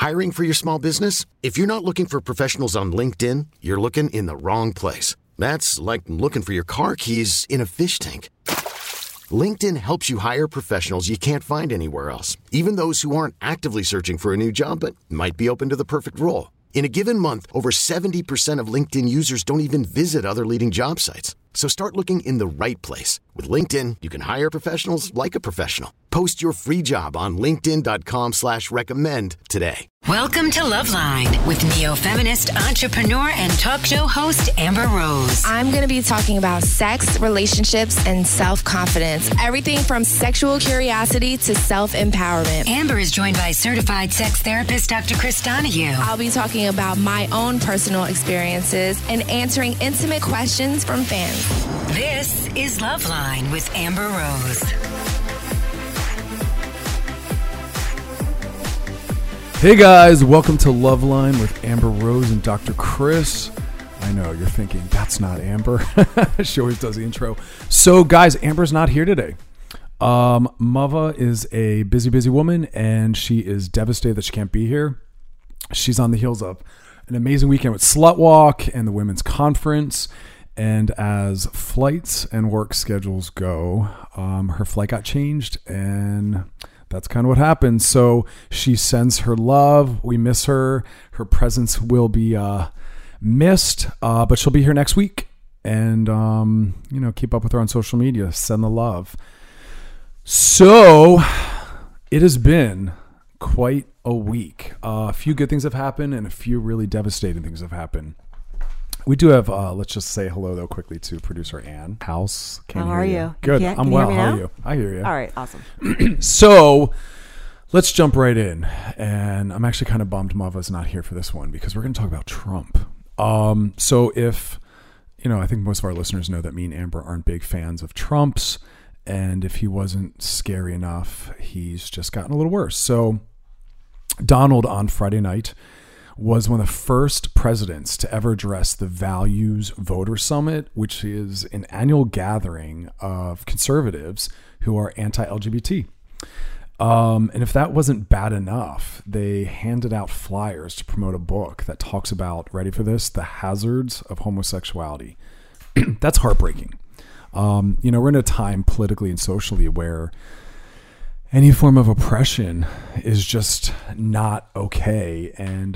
Hiring for your small business? If you're not looking for professionals on LinkedIn, you're looking in the wrong place. That's like looking for your car keys in a fish tank. LinkedIn helps you hire professionals you can't find anywhere else, even those who aren't actively searching for a new job but might be open to the perfect role. In a given month, over 70% of LinkedIn users don't even visit other leading job sites. So start looking in the right place. With LinkedIn, you can hire professionals like a professional. Post your free job on linkedin.com/recommend today. Welcome to Loveline with neo-feminist, entrepreneur, and talk show host Amber Rose. I'm going to be talking about sex, relationships, and self-confidence. Everything from sexual curiosity to self-empowerment. Amber is joined by certified sex therapist Dr. Chris Donahue. I'll be talking about my own personal experiences and answering intimate questions from fans. This is Loveline with Amber Rose. Hey guys, welcome to Loveline with Amber Rose and Dr. Chris. I know, you're thinking, that's not Amber. She always does the intro. So guys, Amber's not here today. Mava is a busy woman and she is devastated that she can't be here. She's on the heels of an amazing weekend with Slut Walk and the Women's Conference. And as flights and work schedules go, her flight got changed and that's kind of what happened. So she sends her love. We miss her. Her presence will be missed, but she'll be here next week. And, keep up with her on social media. Send the love. So it has been quite a week. A few good things have happened and a few really devastating things have happened. We do have, let's just say hello, though, quickly to producer Ann House. How are you? Good. I'm well. How are you? I hear you. All right. Awesome. So let's jump right in. And I'm actually kind of bummed Mava's not here for this one because we're going to talk about Trump. So if, I think most of our listeners know that me and Amber aren't big fans of Trump's. And if he wasn't scary enough, he's just gotten a little worse. So Donald on Friday night was one of the first presidents to ever address the Values Voter Summit, which is an annual gathering of conservatives who are anti-LGBT. And if that wasn't bad enough, they handed out flyers to promote a book that talks about, ready for this, the hazards of homosexuality. That's heartbreaking. We're in a time politically and socially where any form of oppression is just not okay. And,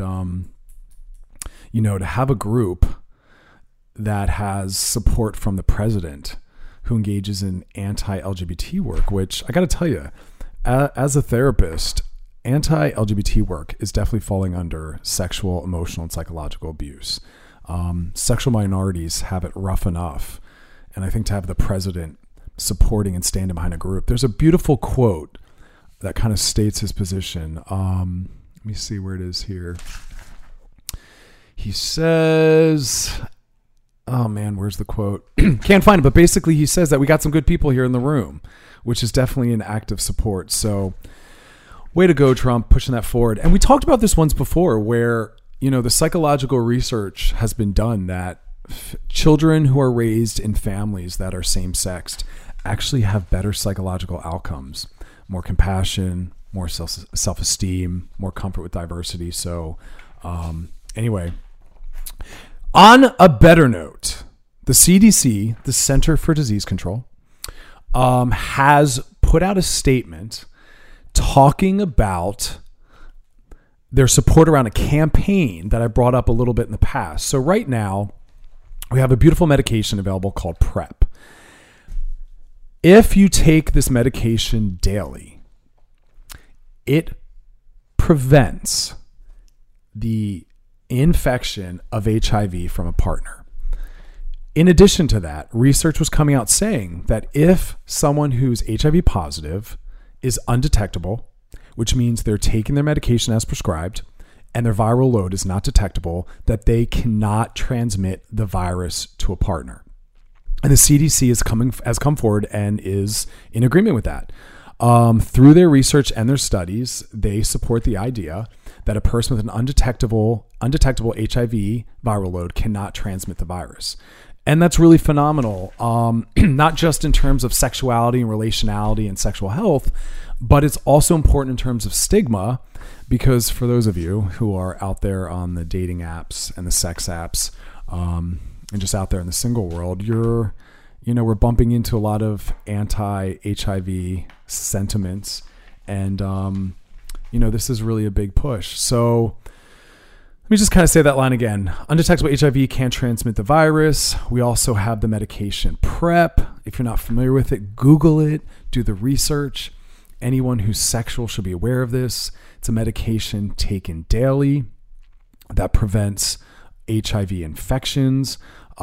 to have a group that has support from the president who engages in anti-LGBT work, which I got to tell you, as a therapist, anti-LGBT work is definitely falling under sexual, emotional, and psychological abuse. Sexual minorities have it rough enough. And I think to have the president supporting and standing behind a group, there's a beautiful quote that kind of states his position. Let me see where it is here. He says, oh man, where's the quote? Can't find it, but basically he says that we got some good people here in the room, which is definitely an act of support. So way to go, Trump, pushing that forward. And we talked about this once before where, the psychological research has been done that children who are raised in families that are same-sexed actually have better psychological outcomes. More compassion, more self-esteem, more comfort with diversity. So anyway, on a better note, the CDC, the Center for Disease Control, has put out a statement talking about their support around a campaign that I brought up a little bit in the past. So right now, we have a beautiful medication available called PrEP. If you take this medication daily, it prevents the infection of HIV from a partner. In addition to that, research was coming out saying that if someone who's HIV positive is undetectable, which means they're taking their medication as prescribed and their viral load is not detectable, that they cannot transmit the virus to a partner. And the CDC has come forward and is in agreement with that. Through their research and their studies, they support the idea that a person with an undetectable HIV viral load cannot transmit the virus. And that's really phenomenal. Not just in terms of sexuality and relationality and sexual health, but it's also important in terms of stigma, because for those of you who are out there on the dating apps and the sex apps, and just out there in the single world, we're bumping into a lot of anti-HIV sentiments, and this is really a big push. So let me just kind of say that line again. Undetectable HIV can't transmit the virus. We also have the medication PrEP. If you're not familiar with it, Google it, do the research. Anyone who's sexual should be aware of this. It's a medication taken daily that prevents HIV infections.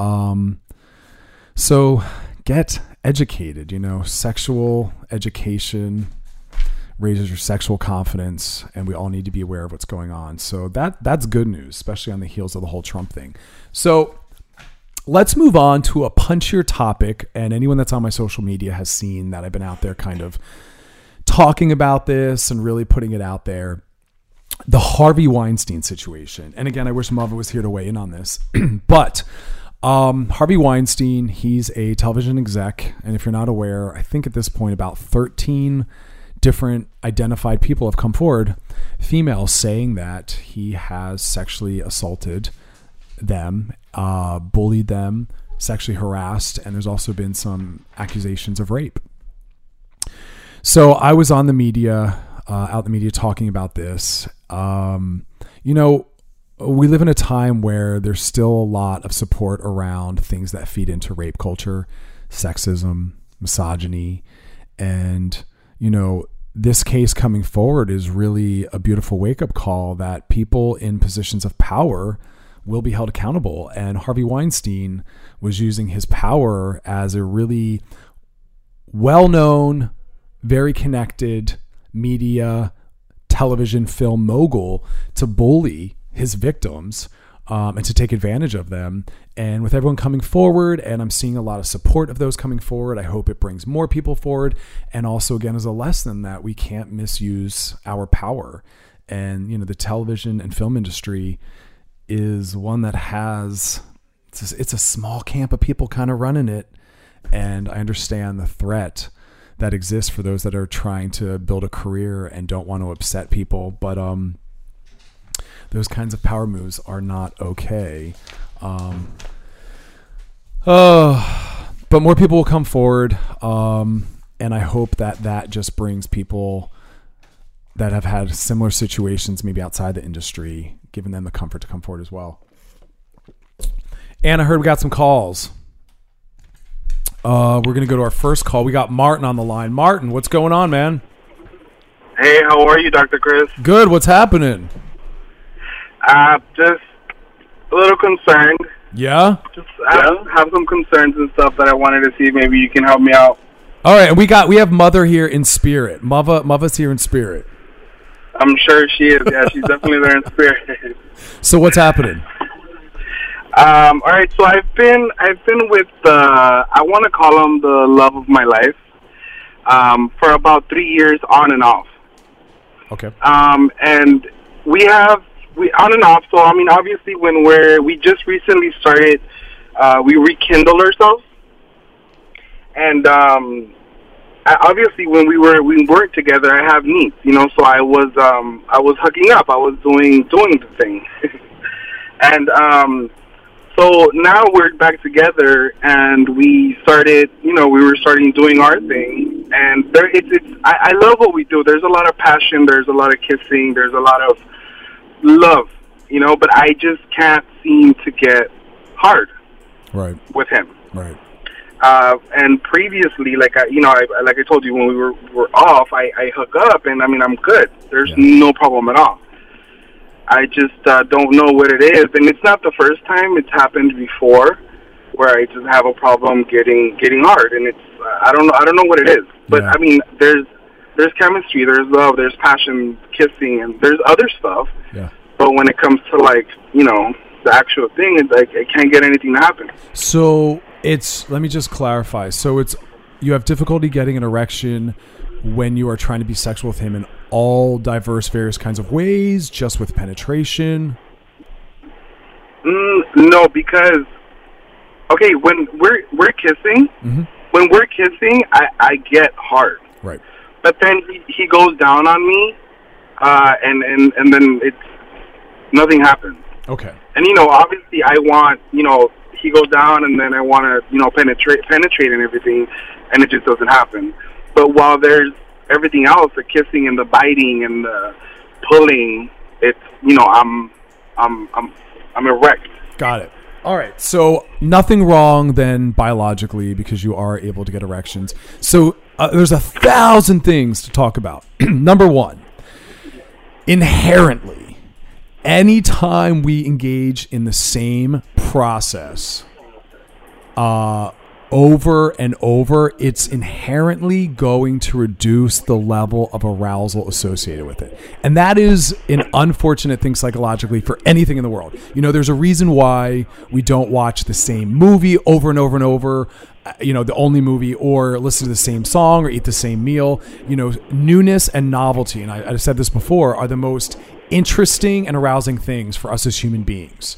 So get educated. Sexual education raises your sexual confidence, and we all need to be aware of what's going on. So that's good news, especially on the heels of the whole Trump thing. So let's move on to a punchier topic. And anyone that's on my social media has seen that I've been out there kind of talking about this and really putting it out there. The Harvey Weinstein situation. And again, I wish Mava was here to weigh in on this. But Harvey Weinstein, he's a television exec. And if you're not aware, I think at this point about 13 different identified people have come forward, females, saying that he has sexually assaulted them, bullied them, sexually harassed, and there's also been some accusations of rape. So I was on the media, out in the media talking about this. We live in a time where there's still a lot of support around things that feed into rape culture, sexism, misogyny, and this case coming forward is really a beautiful wake-up call that people in positions of power will be held accountable. And Harvey Weinstein was using his power as a really well-known, very connected media, television, film mogul to bully his victims and to take advantage of them. And with everyone coming forward, and I'm seeing a lot of support of those coming forward, I hope it brings more people forward. And also, again, as a lesson that we can't misuse our power. And, the television and film industry is one that has, it's a small camp of people kind of running it. And I understand the threat that exists for those that are trying to build a career and don't want to upset people. But, those kinds of power moves are not okay. But more people will come forward. And I hope that just brings people that have had similar situations, maybe outside the industry, giving them the comfort to come forward as well. And I heard we got some calls. We're going to go to our first call. We got Martin on the line. Martin, what's going on, man? Hey, how are you, Dr. Chris? Good. What's happening? Just a little concerned. Yeah? Have some concerns and stuff that I wanted to see. Maybe you can help me out. All right. We have Mother here in spirit. Mava's here in spirit. I'm sure she is. Yeah, she's definitely there in spirit. So what's happening? All right. So I've been with I want to call him the love of my life, for about 3 years on and off. Okay. And we on and off. So I mean, obviously, when we just recently started, we rekindled ourselves, and obviously when we weren't together, I have needs, So I was hooking up, I was doing the thing, and so now we're back together, and we started, we were starting doing our thing, and I love what we do. There's a lot of passion, there's a lot of kissing, there's a lot of love, but I just can't seem to get hard with him. Right. And previously, like I told you, when we were off, I hook up, and I mean, I'm good. There's no problem at all. I just don't know what it is, and it's not the first time. It's happened before, where I just have a problem getting hard, and it's I don't know what it is. But I mean, there's chemistry, there's love, there's passion, kissing, and there's other stuff. Yeah. But when it comes to the actual thing, it's like I can't get anything to happen. So let me just clarify. So you have difficulty getting an erection when you are trying to be sexual with him in all diverse, various kinds of ways, just with penetration? No, because okay, when we're kissing, when we're kissing, I get hard. Right. But then he goes down on me, and then nothing happens. Okay. And obviously I want, he goes down, and then I want to, penetrate and everything, and it just doesn't happen. But while there's everything else, the kissing and the biting and the pulling, it's, I'm erect. Got it. All right. So nothing wrong then biologically because you are able to get erections. So there's 1,000 things to talk about. Number one, inherently, anytime we engage in the same process over and over, it's inherently going to reduce the level of arousal associated with it. And that is an unfortunate thing psychologically for anything in the world. There's a reason why we don't watch the same movie over and over and over, the only movie, or listen to the same song or eat the same meal. Newness and novelty, and I've said this before, are the most interesting and arousing things for us as human beings.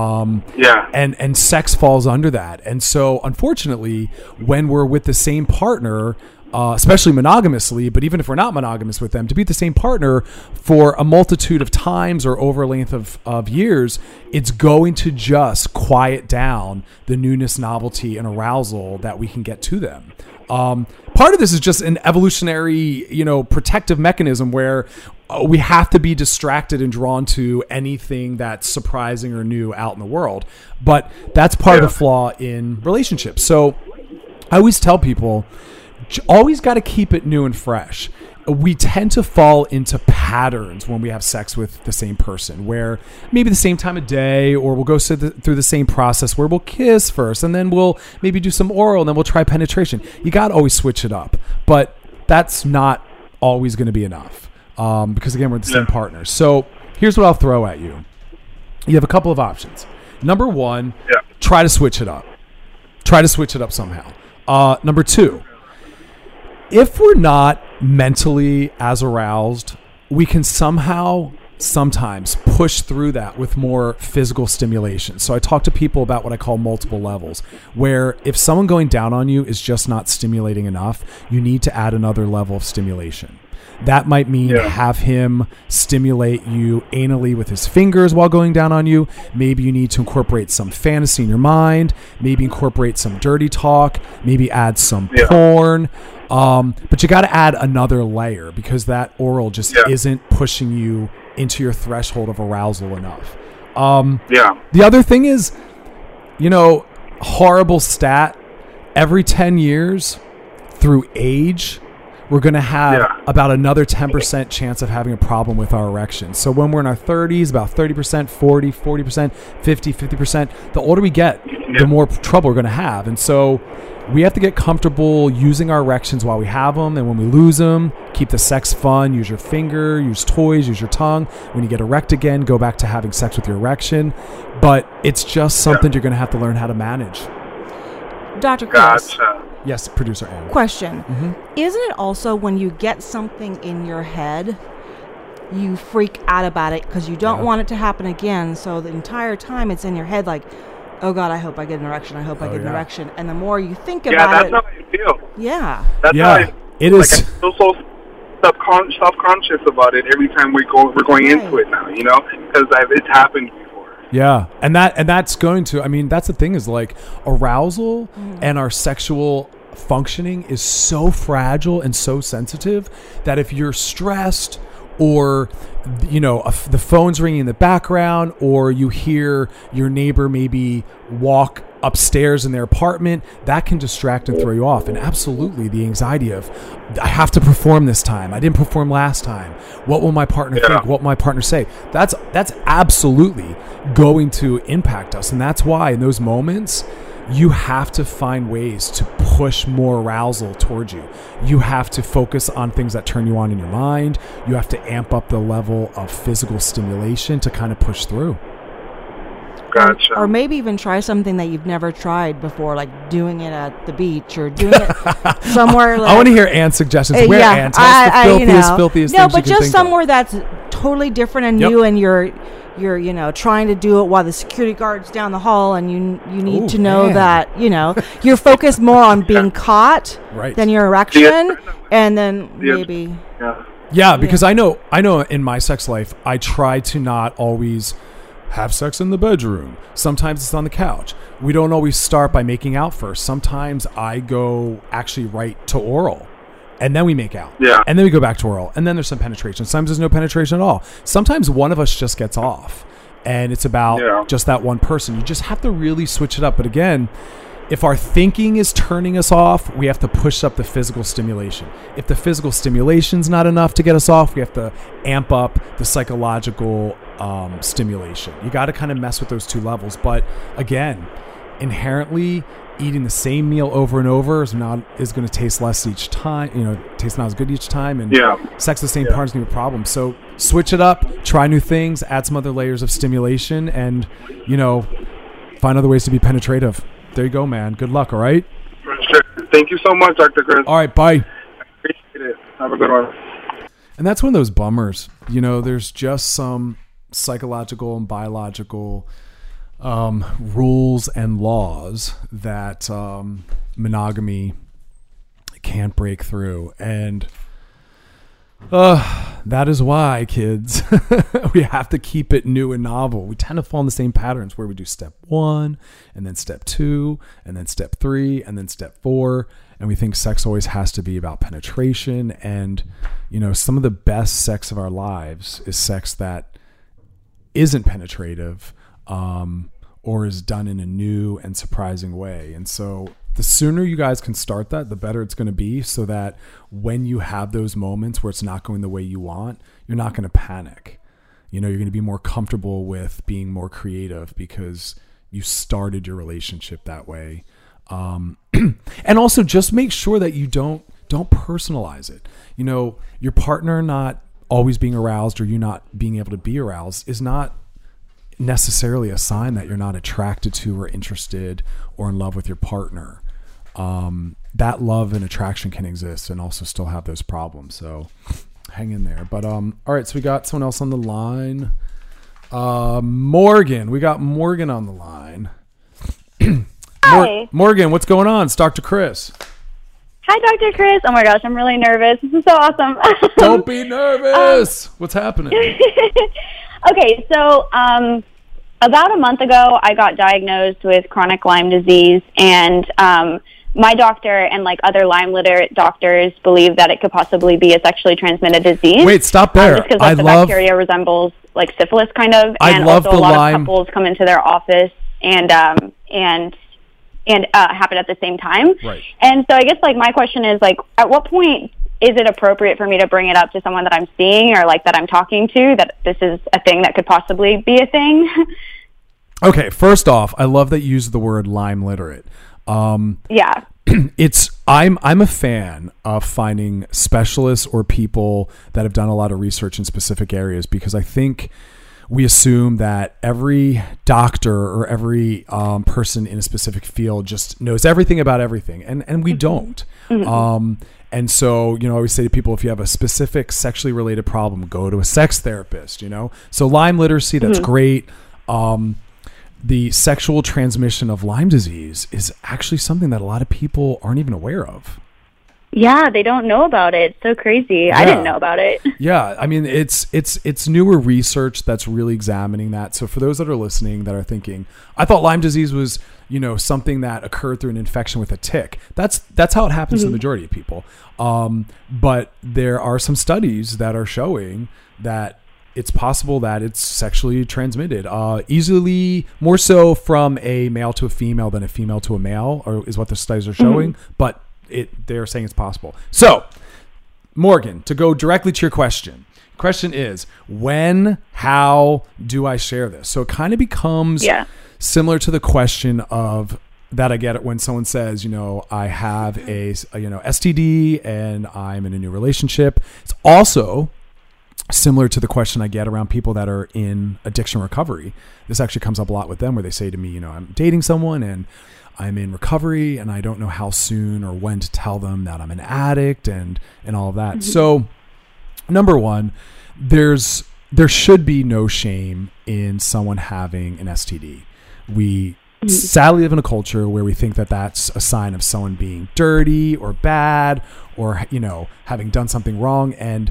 And sex falls under that. And so unfortunately, when we're with the same partner, especially monogamously, but even if we're not monogamous with them, to be the same partner for a multitude of times or over a length of years, it's going to just quiet down the newness, novelty, and arousal that we can get to them. Part of this is just an evolutionary, protective mechanism where we have to be distracted and drawn to anything that's surprising or new out in the world. But that's part of the flaw in relationships. So I always tell people, always got to keep it new and fresh. We tend to fall into patterns when we have sex with the same person, where maybe the same time of day, or we'll go through the same process where we'll kiss first, and then we'll maybe do some oral, and then we'll try penetration. You got to always switch it up, but that's not always going to be enough because, again, we're the same partner. So here's what I'll throw at you. You have a couple of options. Number one, try to switch it up. Try to switch it up somehow. Number two, if we're not mentally as aroused, we can sometimes push through that with more physical stimulation. So I talk to people about what I call multiple levels, where if someone going down on you is just not stimulating enough, you need to add another level of stimulation. That might mean have him stimulate you anally with his fingers while going down on you. Maybe you need to incorporate some fantasy in your mind, maybe incorporate some dirty talk, maybe add some porn. But you got to add another layer because that oral just isn't pushing you into your threshold of arousal enough. The other thing is, horrible stat, every 10 years through age, we're going to have about another 10% chance of having a problem with our erection. So when we're in our 30s, about 30%, 40%, 50%. The older we get, the more trouble we're going to have. And so we have to get comfortable using our erections while we have them. And when we lose them, keep the sex fun. Use your finger, use toys, use your tongue. When you get erect again, go back to having sex with your erection. But it's just something you're going to have to learn how to manage. Dr. Chris. Gotcha. Yes, producer Anne. Question. Isn't it also when you get something in your head, you freak out about it because you don't want it to happen again? So the entire time it's in your head like, oh God, I hope I get an erection. I hope I get an erection. And the more you think about it. Yeah, that's how I feel. Yeah. That's how I feel. It is. Like, I feel so self-conscious about it every time we're going into it now, because it's happened before. Yeah, and that's going to, that's the thing is like arousal and our sexual functioning is so fragile and so sensitive that if you're stressed or, the phone's ringing in the background or you hear your neighbor maybe walk upstairs in their apartment, that can distract and throw you off. And absolutely the anxiety of, I have to perform this time. I didn't perform last time. What will my partner think? What will my partner say? That's absolutely going to impact us. And that's why in those moments, you have to find ways to push more arousal towards you. You have to focus on things that turn you on in your mind. You have to amp up the level of physical stimulation to kind of push through. Gotcha. Or maybe even try something that you've never tried before, like doing it at the beach or doing it somewhere. Like, I want to hear Anne's suggestions. Where Anne? Tell us the filthiest no, things but you can just think somewhere of. that's totally different and new, and you're you're trying to do it while the security guard's down the hall, and you need to know that you're focused more on being caught than your erection, and then maybe because I know in my sex life I try to not always have sex in the bedroom. Sometimes it's on the couch. We don't always start by making out first. Sometimes I go actually right to oral, and then we make out. Yeah. And then we go back to oral, and then there's some penetration. Sometimes there's no penetration at all. Sometimes one of us just gets off, and it's about just that one person. You just have to really switch it up. But again, if our thinking is turning us off, we have to push up the physical stimulation. If the physical stimulation's not enough to get us off, we have to amp up the psychological stimulation. You got to kind of mess with those two levels. But again, inherently eating the same meal over and over is going to taste less each time. Taste not as good each time, and sex the same partner is going to be a problem. So switch it up, try new things, add some other layers of stimulation, and find other ways to be penetrative. There you go, man. Good luck. All right. Sure. Thank you so much, Dr. Chris. All right. Bye. Appreciate it. Have a good one. And that's one of those bummers. There's just some psychological and biological rules and laws that monogamy can't break through. And that is why, kids, we have to keep it new and novel. We tend to fall in the same patterns where we do step 1 and then step 2 and then step 3 and then step 4. And we think sex always has to be about penetration. And, some of the best sex of our lives is sex that isn't penetrative, or is done in a new and surprising way. And so the sooner you guys can start that, the better it's going to be, so that when you have those moments where it's not going the way you want, you're not going to panic. You're going to be more comfortable with being more creative because you started your relationship that way. And also just make sure that you don't personalize it. Your partner not always being aroused or you not being able to be aroused is not necessarily a sign that you're not attracted to or interested or in love with your partner. That love and attraction can exist and also still have those problems. So hang in there. But all right, so we got someone else on the line. Morgan. We got Morgan on the line. Hi. Morgan, what's going on? It's Dr. Chris. Hi, Dr. Chris. Oh my gosh, I'm really nervous. This is so awesome. Don't be nervous. What's happening? Okay, so about a month ago, I got diagnosed with chronic Lyme disease, and my doctor and other Lyme literate doctors believe that it could possibly be a sexually transmitted disease. Wait, stop there. Just because the bacteria resembles syphilis, kind of, and also a lot of couples come into their office and happen at the same time. Right. And so I guess my question is at what point is it appropriate for me to bring it up to someone that I'm seeing or that I'm talking to, that this is a thing that could possibly be a thing? Okay, first off, I love that you use the word Lyme literate. Yeah. I'm a fan of finding specialists or people that have done a lot of research in specific areas, because I think we assume that every doctor or every person in a specific field just knows everything about everything, and we don't. Mm-hmm. And so, I always say to people, if you have a specific sexually related problem, go to a sex therapist, So Lyme literacy, that's great. The sexual transmission of Lyme disease is actually something that a lot of people aren't even aware of. Yeah, they don't know about it. It's so crazy. Yeah. I didn't know about it. Yeah, I mean, it's newer research that's really examining that. So for those that are listening that are thinking, I thought Lyme disease was, something that occurred through an infection with a tick. That's how it happens to the majority of people. But there are some studies that are showing that it's possible that it's sexually transmitted, easily more so from a male to a female than a female to a male, or is what the studies are showing. But they're saying it's possible. So, Morgan, to go directly to your question is when, how do I share this? So it kind of becomes similar to the question of that I get when someone says, I have a STD and I'm in a new relationship. It's also similar to the question I get around people that are in addiction recovery. This actually comes up a lot with them, where they say to me, I'm dating someone and I'm in recovery and I don't know how soon or when to tell them that I'm an addict and all of that. So number one, there's there should be no shame in someone having an STD. We sadly live in a culture where we think that that's a sign of someone being dirty or bad or, you know, having done something wrong. And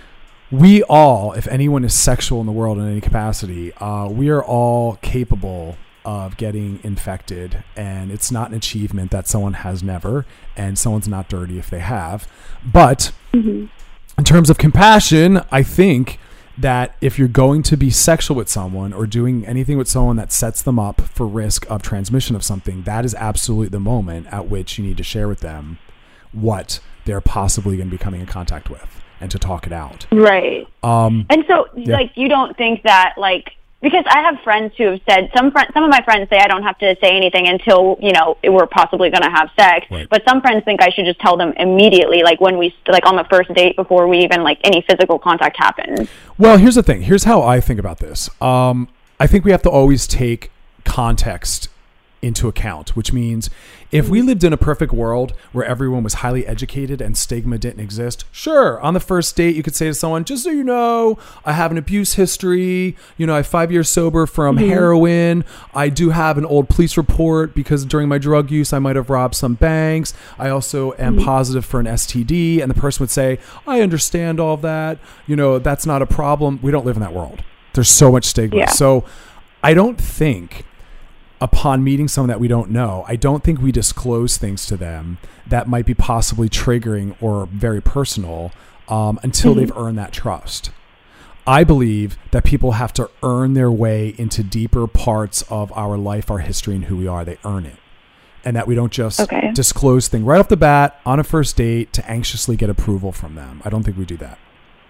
we all, if anyone is sexual in the world in any capacity, we are all capable of getting infected, and it's not an achievement that someone has never, and someone's not dirty if they have. But in terms of compassion, I think that if you're going to be sexual with someone or doing anything with someone that sets them up for risk of transmission of something, that is absolutely the moment at which you need to share with them what they're possibly going to be coming in contact with and to talk it out. Right. And so, like, you don't think that, like, because I have friends who have said, some of my friends say I don't have to say anything until, you know, we're possibly going to have sex. Right. But some friends think I should just tell them immediately, like when we, like on the first date before we even, like, any physical contact happens. Well, here's the thing. Here's how I think about this. I think we have to always take context into account, which means if we lived in a perfect world where everyone was highly educated and stigma didn't exist, sure, on the first date you could say to someone, just so you know, I have an abuse history, you know, I'm 5 years sober from heroin, I do have an old police report because during my drug use I might have robbed some banks, I also am positive for an STD, and the person would say, I understand all of that, you know, that's not a problem. We don't live in that world. There's so much stigma. So I don't think, upon meeting someone that we don't know, I don't think we disclose things to them that might be possibly triggering or very personal until they've earned that trust. I believe that people have to earn their way into deeper parts of our life, our history, and who we are. They earn it. And that we don't just disclose things right off the bat on a first date to anxiously get approval from them. I don't think we do that.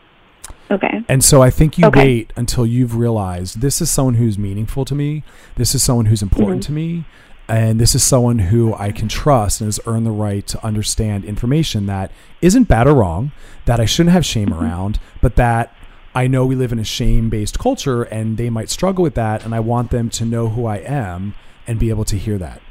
Okay. And so I think you wait until you've realized this is someone who's meaningful to me. This is someone who's important to me. And this is someone who I can trust and has earned the right to understand information that isn't bad or wrong, that I shouldn't have shame around, but that I know we live in a shame-based culture and they might struggle with that. And I want them to know who I am and be able to hear that.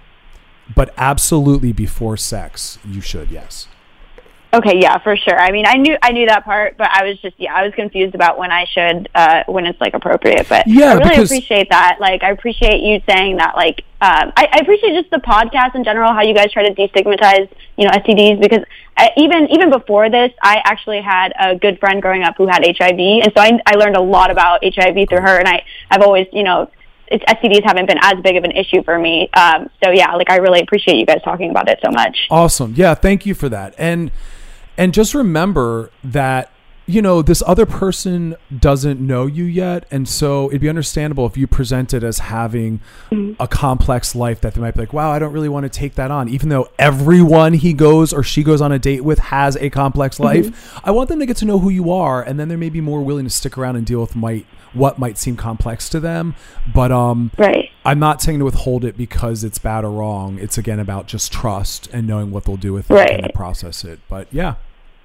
But absolutely before sex, you should, yes. Okay, yeah, for sure. I mean, I knew that part, but I was just, I was confused about when I should, when it's, like, appropriate. But I really appreciate that. Like, I appreciate you saying that. Like, I appreciate just the podcast in general, how you guys try to destigmatize, you know, STDs. Because even before this, I actually had a good friend growing up who had HIV, and so I learned a lot about HIV through her. And I've always, you know, STDs haven't been as big of an issue for me. So yeah, like, I really appreciate you guys talking about it so much. Awesome. Yeah, thank you for that. And just remember that, you know, this other person doesn't know you yet. And so it'd be understandable if you present it as having a complex life that they might be like, wow, I don't really want to take that on. Even though everyone he goes or she goes on a date with has a complex life, I want them to get to know who you are. And then they may be more willing to stick around and deal with what might seem complex to them. But I'm not saying to withhold it because it's bad or wrong. It's, again, about just trust and knowing what they'll do with it and process it. But yeah.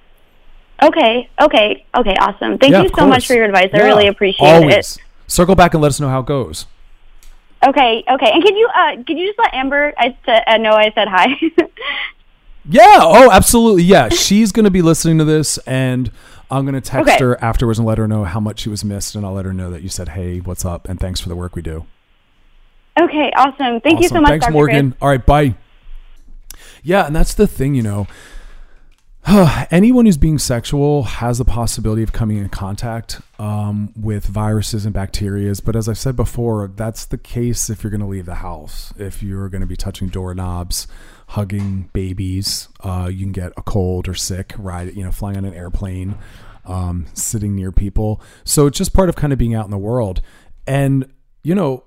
Okay, awesome. Thank you so much for your advice. I really appreciate it. Circle back and let us know how it goes. Okay. And can you just let Amber know I said hi? Yeah. Oh, absolutely. Yeah. She's going to be listening to this, and I'm going to text her afterwards and let her know how much she was missed, and I'll let her know that you said, hey, what's up, and thanks for the work we do. Okay, awesome. Thank you so much, Thanks, Dr. Morgan. Chris. All right, bye. Yeah, and that's the thing, you know. Anyone who's being sexual has the possibility of coming in contact with viruses and bacteria. But as I've said before, that's the case if you're going to leave the house. If you're going to be touching doorknobs, hugging babies, you can get a cold or sick, flying on an airplane, sitting near people. So it's just part of kind of being out in the world. And, you know,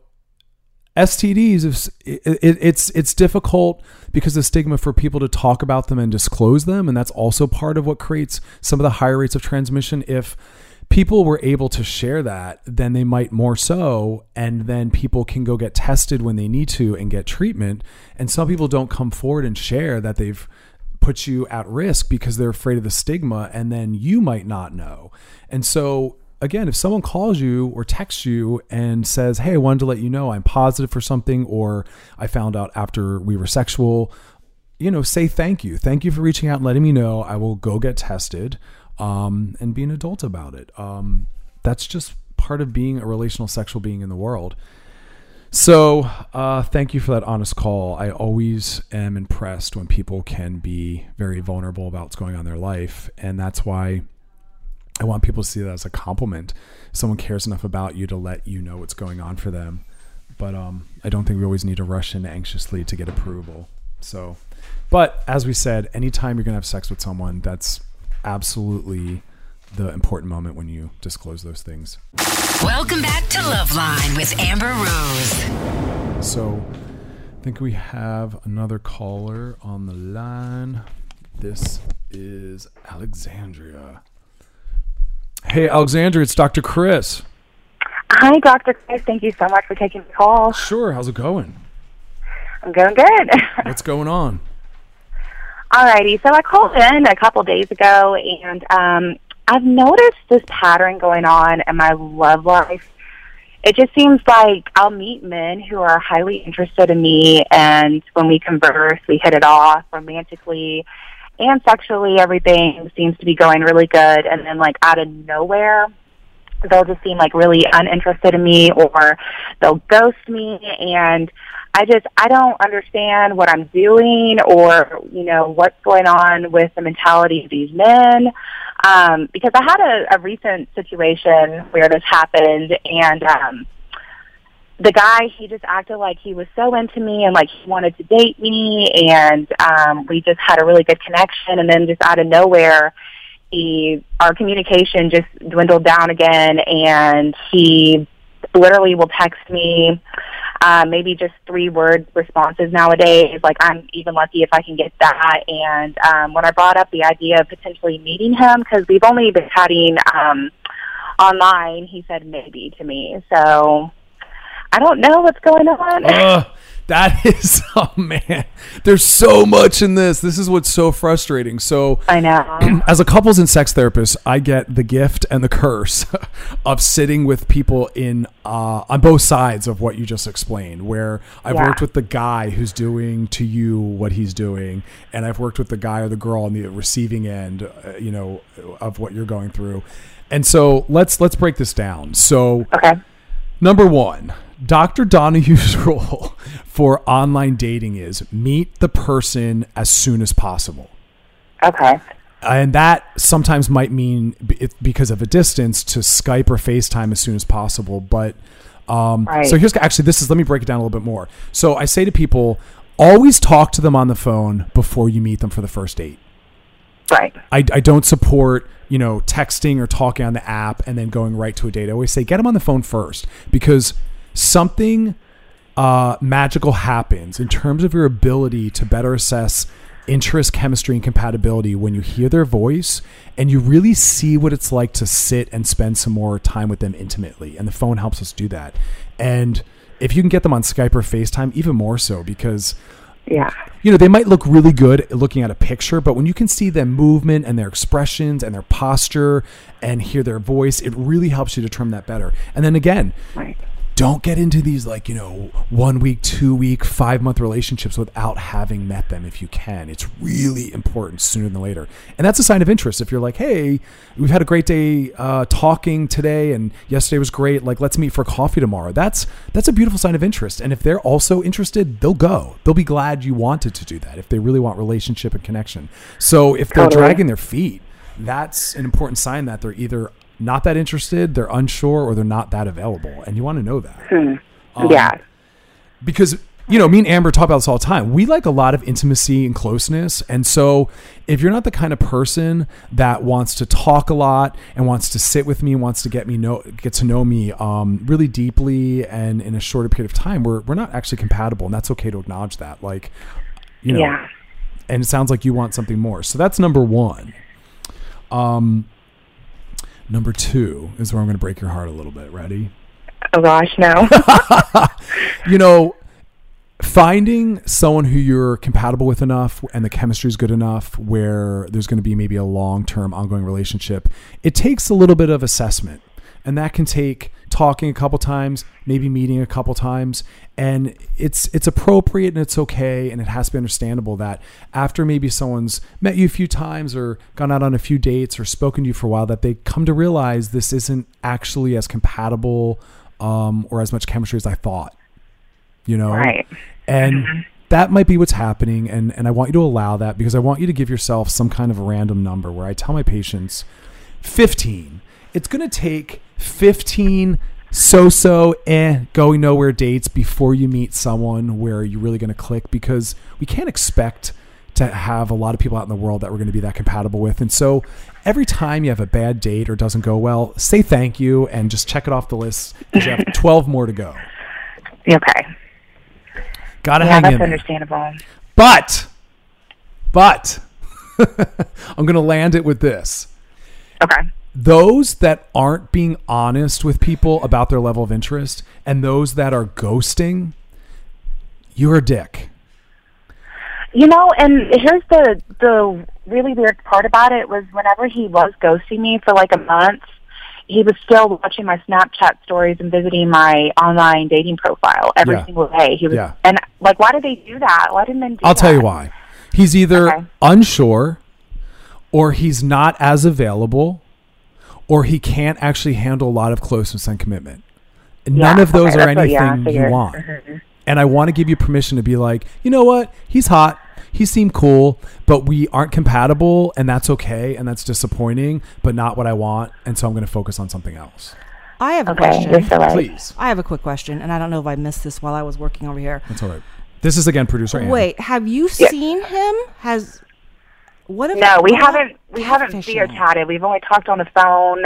STDs, it's difficult because the stigma for people to talk about them and disclose them. And that's also part of what creates some of the higher rates of transmission. If people were able to share that, then they might more so. And then people can go get tested when they need to and get treatment. And some people don't come forward and share that they've put you at risk because they're afraid of the stigma. And then you might not know. And so, again, if someone calls you or texts you and says, hey, I wanted to let you know I'm positive for something, or I found out after we were sexual, you know, say thank you. Thank you for reaching out and letting me know. I will go get tested and be an adult about it. that's just part of being a relational sexual being in the world. So thank you for that honest call. I always am impressed when people can be very vulnerable about what's going on in their life. And that's why I want people to see that as a compliment. Someone cares enough about you to let you know what's going on for them. But I don't think we always need to rush in anxiously to get approval. So, but as we said, anytime you're going to have sex with someone, that's absolutely the important moment when you disclose those things. Welcome back to Loveline with Amber Rose. So I think we have another caller on the line. This is Alexandria. Hey, Alexandria, it's Dr. Chris. Hi, Dr. Chris. Thank you so much for taking the call. Sure. How's it going? I'm going good. What's going on? Alrighty. So I called in a couple days ago, and I've noticed this pattern going on in my love life. It just seems like I'll meet men who are highly interested in me, and when we converse, we hit it off romantically and sexually. Everything seems to be going really good, and then, like, out of nowhere, they'll just seem like really uninterested in me, or they'll ghost me, and I don't understand what I'm doing, or, what's going on with the mentality of these men. Because I had a recent situation where this happened, and the guy, he just acted like he was so into me and like he wanted to date me, and we just had a really good connection, and then just out of nowhere, our communication just dwindled down again, and he literally will text me maybe just 3-word responses nowadays. Like, I'm even lucky if I can get that. And when I brought up the idea of potentially meeting him, because we've only been chatting online, he said maybe to me. So I don't know what's going on. That is, oh man, there's so much in this. This is what's so frustrating. So I know. As a couples and sex therapist, I get the gift and the curse of sitting with people on both sides of what you just explained, where I've worked with the guy who's doing to you what he's doing, and I've worked with the guy or the girl on the receiving end, of what you're going through. And so let's break this down. So, okay. Number one, Dr. Donohue's rule for online dating is meet the person as soon as possible. Okay. And that sometimes might mean, because of a distance, to Skype or FaceTime as soon as possible. But right. So let me break it down a little bit more. So I say to people, always talk to them on the phone before you meet them for the first date. Right. I don't support, texting or talking on the app and then going right to a date. I always say, get them on the phone first, because something magical happens in terms of your ability to better assess interest, chemistry, and compatibility when you hear their voice and you really see what it's like to sit and spend some more time with them intimately. And the phone helps us do that. And if you can get them on Skype or FaceTime, even more so, because they might look really good looking at a picture, but when you can see their movement and their expressions and their posture and hear their voice, it really helps you determine that better. And then again, right. Don't get into these 1 week, 2 week, 5 month relationships without having met them if you can. It's really important sooner than later. And that's a sign of interest. If you're like, hey, we've had a great day talking today and yesterday was great. Let's meet for coffee tomorrow. That's a beautiful sign of interest. And if they're also interested, they'll go. They'll be glad you wanted to do that if they really want relationship and connection. So if they're dragging their feet, that's an important sign that they're either not that interested, they're unsure, or they're not that available. And you want to know that. Because, me and Amber talk about this all the time. We like a lot of intimacy and closeness. And so if you're not the kind of person that wants to talk a lot and wants to sit with me, wants to get to know me really deeply and in a shorter period of time, we're not actually compatible. And that's okay to acknowledge that. And it sounds like you want something more. So that's number one. Number two is where I'm going to break your heart a little bit. Ready? Oh gosh, no. Finding someone who you're compatible with enough and the chemistry is good enough where there's going to be maybe a long-term ongoing relationship, it takes a little bit of assessment. And that can take talking a couple times, maybe meeting a couple times. And it's appropriate and it's okay. And it has to be understandable that after maybe someone's met you a few times or gone out on a few dates or spoken to you for a while, that they come to realize this isn't actually as compatible or as much chemistry as I thought, you know? Right. And that might be what's happening. And I want you to allow that, because I want you to give yourself some kind of a random number where I tell my patients 15. It's going to take 15 going nowhere dates before you meet someone where you're really going to click, because we can't expect to have a lot of people out in the world that we're going to be that compatible with. And so every time you have a bad date or doesn't go well, say thank you and just check it off the list, because you have 12 more to go. Okay. Gotta hang in that's there. understandable. But I'm going to land it with this. Okay. Those that aren't being honest with people about their level of interest and those that are ghosting, you're a dick. You know, and here's the really weird part about it was whenever he was ghosting me for like a month, he was still watching my Snapchat stories and visiting my online dating profile every single day. He was, and like, why did they do that? Why didn't they do that? I'll tell you why. He's either unsure, or he's not as available, or he can't actually handle a lot of closeness and commitment. None of those are anything you want. Mm-hmm. And I want to give you permission to be like, you know what? He's hot. He seemed cool, but we aren't compatible, and that's okay, and that's disappointing, but not what I want, and so I'm going to focus on something else. I have a question. Please. I have a quick question, and I don't know if I missed this while I was working over here. That's all right. This is, again, producer Anna. Wait, have you seen him? No, we haven't video chatted. We've only talked on the phone,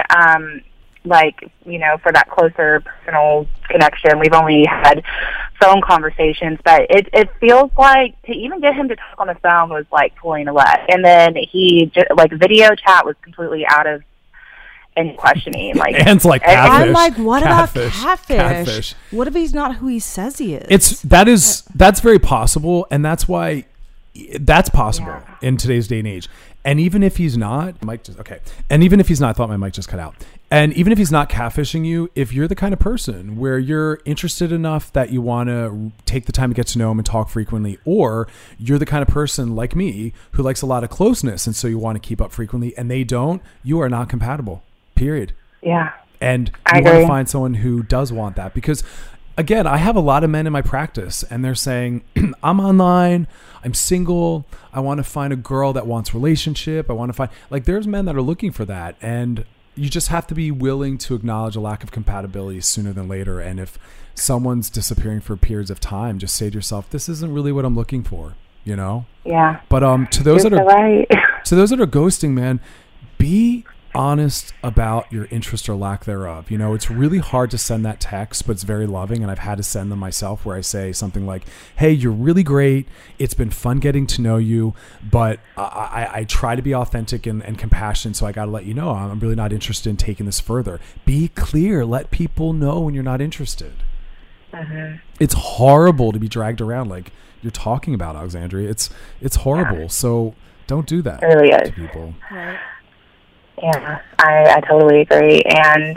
like, you know, for that closer personal connection. We've only had phone conversations, but it feels like to even get him to talk on the phone was like pulling a leg. And then he just, like, video chat was completely out of any questioning. Like, and like catfish. I'm like, what about catfish? What if he's not who he says he is? That's very possible, and that's why that's possible in today's day and age. And even if he's not, And even if he's not, I thought my mic just cut out. And even if he's not catfishing you, if you're the kind of person where you're interested enough that you want to take the time to get to know him and talk frequently, or you're the kind of person like me who likes a lot of closeness and so you want to keep up frequently and they don't, you are not compatible, period. Yeah. And you want to find someone who does want that, because again, I have a lot of men in my practice and they're saying, I'm online, I'm single, I want to find a girl that wants relationship. I want to find, like, there's men that are looking for that. And you just have to be willing to acknowledge a lack of compatibility sooner than later. And if someone's disappearing for periods of time, just say to yourself, this isn't really what I'm looking for, you know? Yeah. But to those that are ghosting, man, be honest about your interest or lack thereof. You know, it's really hard to send that text, but it's very loving, and I've had to send them myself, where I say something like, hey, you're really great, it's been fun getting to know you, but I try to be authentic and compassionate, so I got to let you know I'm really not interested in taking this further. Be clear. Let people know when you're not interested. Mm-hmm. It's horrible to be dragged around like you're talking about, Alexandria. It's horrible. Yeah. So don't do that to people. Right. Yeah, I totally agree, and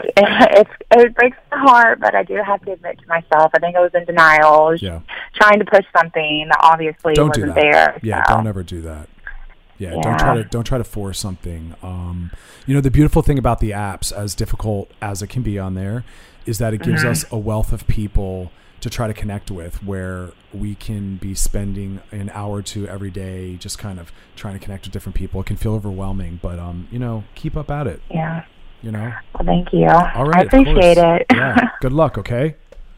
it breaks my heart, but I do have to admit to myself, I think I was in denial. I was trying to push something that obviously wasn't there. Yeah, so. Don't ever do that. Yeah, don't try to force something. You know, the beautiful thing about the apps, as difficult as it can be on there, is that it gives us a wealth of people to try to connect with, where we can be spending an hour or two every day just kind of trying to connect with different people. It can feel overwhelming, but you know, keep up at it. Yeah. You know? Well, thank you. All right, I appreciate it. Yeah. Good luck, okay?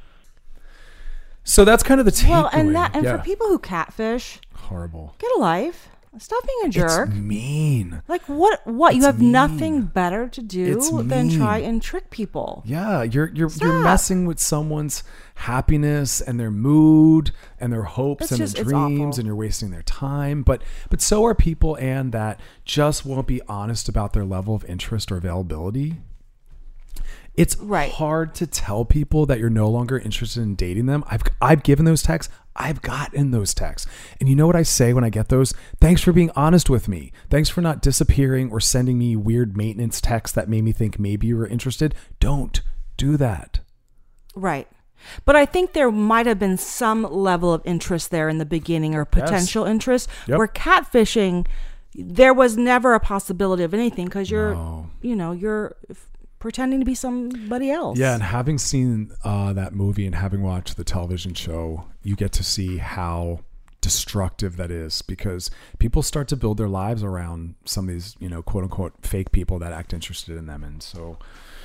So that's kind of the takeaway. Well, and for people who catfish, horrible. Get a life. Stop being a jerk. It's mean. Like, what? You have nothing better to do than try and trick people. Yeah, you're messing with someone's happiness and their mood and their hopes and their dreams, and you're wasting their time. But so are people, and that just won't be honest about their level of interest or availability. It's Right. hard to tell people that you're no longer interested in dating them. I've given those texts. I've gotten those texts. And you know what I say when I get those? Thanks for being honest with me. Thanks for not disappearing or sending me weird maintenance texts that made me think maybe you were interested. Don't do that. Right. But I think there might have been some level of interest there in the beginning, or potential interest. Yep. Where catfishing, there was never a possibility of anything, because you're, No. you're pretending to be somebody else. Yeah, and having seen that movie and having watched the television show, you get to see how destructive that is, because people start to build their lives around some of these, quote unquote fake people that act interested in them. And so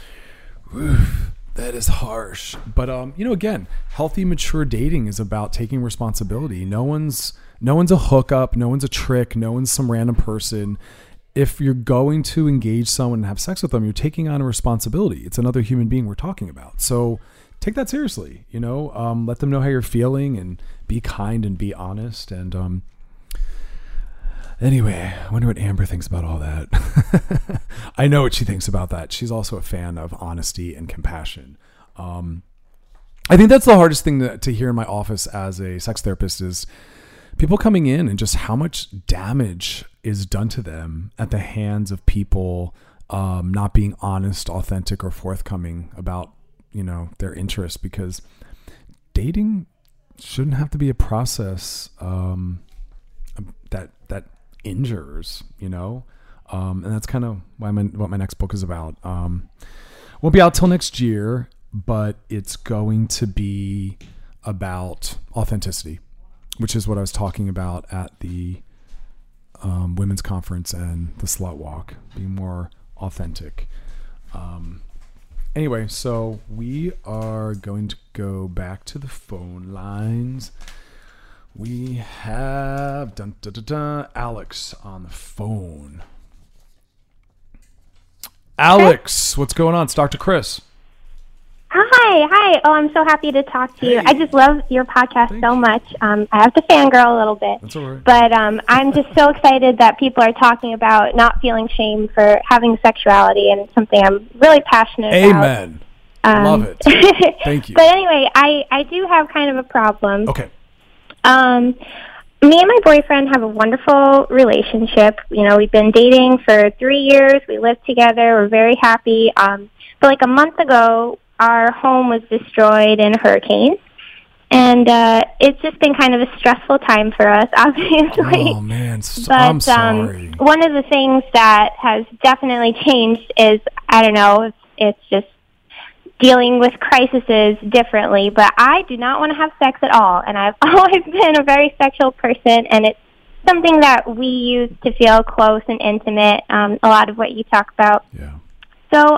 that is harsh. But again, healthy, mature dating is about taking responsibility. No one's a hookup, no one's a trick, no one's some random person. If you're going to engage someone and have sex with them, you're taking on a responsibility. It's another human being we're talking about. So take that seriously, let them know how you're feeling, and be kind and be honest. And anyway, I wonder what Amber thinks about all that. I know what she thinks about that. She's also a fan of honesty and compassion. I think that's the hardest thing to hear in my office as a sex therapist, is people coming in and just how much damage is done to them at the hands of people not being honest, authentic, or forthcoming about, their interests. Because dating shouldn't have to be a process that injures, and that's kind of what my next book is about. Won't be out till next year, but it's going to be about authenticity, which is what I was talking about at the women's conference and the slut walk, being more authentic. Anyway, so we are going to go back to the phone lines. We have Alex on the phone. Alex, what's going on? It's Dr. Chris. Hi. Oh, I'm so happy to talk to you. I just love your podcast so much. I have to fangirl a little bit. That's all right. But I'm just so excited that people are talking about not feeling shame for having sexuality, and it's something I'm really passionate about. Amen. Love it. Thank you. But anyway, I do have kind of a problem. Okay. Me and my boyfriend have a wonderful relationship. We've been dating for 3 years. We live together. We're very happy. But like a month ago, our home was destroyed in a hurricane, and it's just been kind of a stressful time for us, obviously. Oh, man. But, I'm sorry. One of the things that has definitely changed is, I don't know, it's just dealing with crises differently, but I do not want to have sex at all, and I've always been a very sexual person, and it's something that we use to feel close and intimate, a lot of what you talk about. Yeah. So,